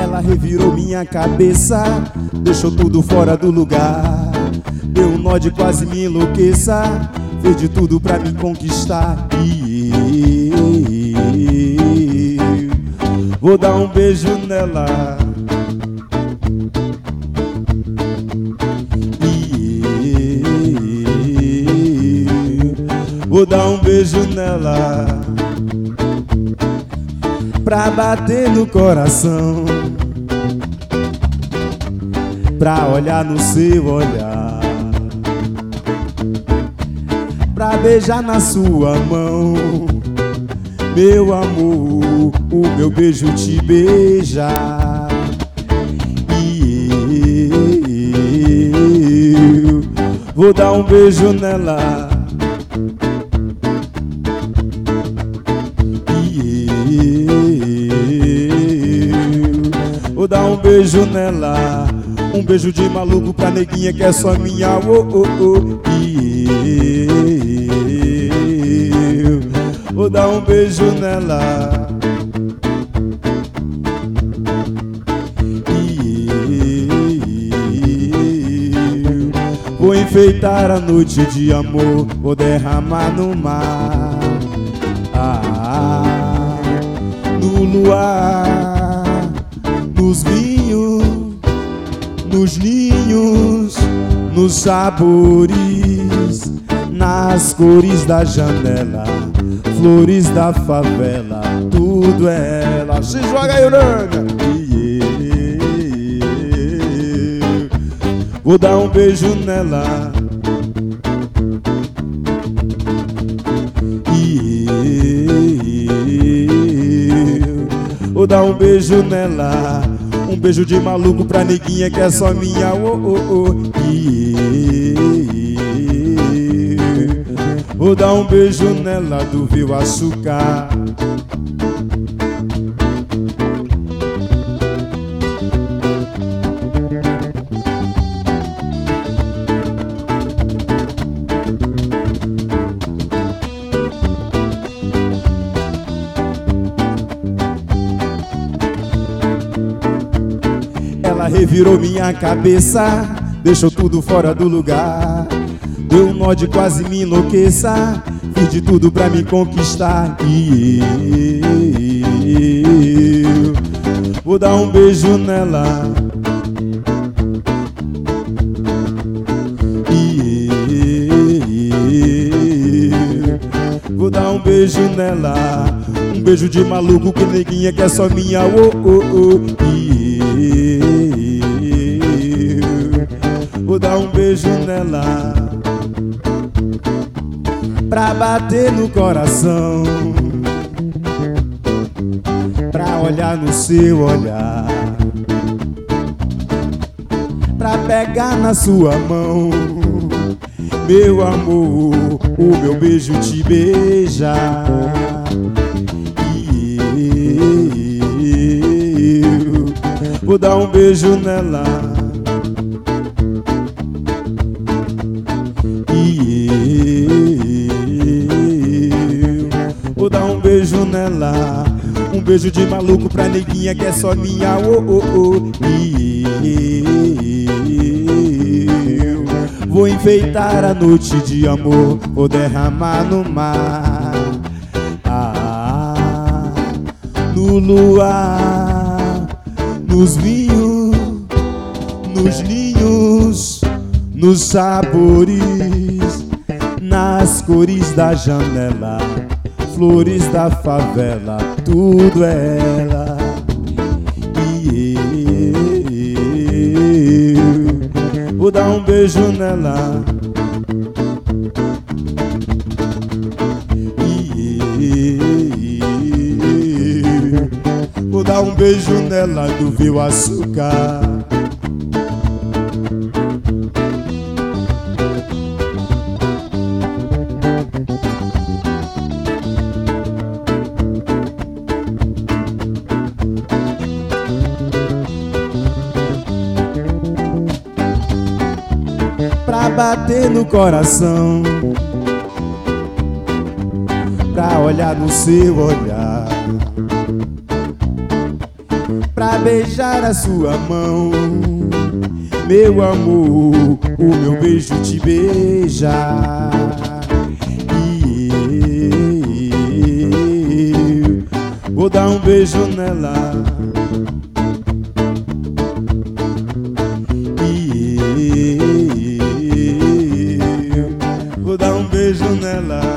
Ela revirou minha cabeça, deixou tudo fora do lugar. Deu um nó de quase me enlouqueça, fez de tudo pra me conquistar. Vou dar um beijo nela. Vou dar um beijo nela, pra bater no coração, pra olhar no seu olhar, pra beijar na sua mão. Meu amor, o meu beijo te beija. Vou dar um beijo nela. Vou dar um beijo nela, um beijo de maluco pra neguinha que é só minha. Vou dar um beijo nela. Vou enfeitar a noite de amor, vou derramar no mar, no luar, nos vinhos, nos ninhos, nos sabores, nas cores da janela, flores da favela, tudo é ela. Se joga aí, Urânia. Vou dar um beijo nela. Vou dar um beijo nela, um beijo de maluco pra neguinha que é só minha. Vou dar um beijo nela do Viu Açúcar. Ela revirou minha cabeça, deixou tudo fora do lugar. Deu um nó de quase me enlouqueça, fiz de tudo pra me conquistar. Vou dar um beijo nela. Vou dar um beijo nela, um beijo de maluco que neguinha que é só minha. Vou dar um beijo nela, pra bater no coração, pra olhar no seu olhar, pra pegar na sua mão. Meu amor, o meu beijo te beija. Vou dar um beijo nela. Vou dar um beijo nela, um beijo de maluco pra neguinha que é só minha. Vou enfeitar a noite de amor, vou derramar no mar, no luar, nos vinhos, nos ninhos, nos sabores, nas cores da janela, flores da favela, tudo é ela. Vou dar um beijo nela. Vou dar um beijo nela do Viu Açúcar. Pra bater no coração, pra olhar no seu olhar, pra beijar a sua mão. Meu amor, o meu beijo te beija. E eu vou dar um beijo nela. E eu vou dar um beijo nela.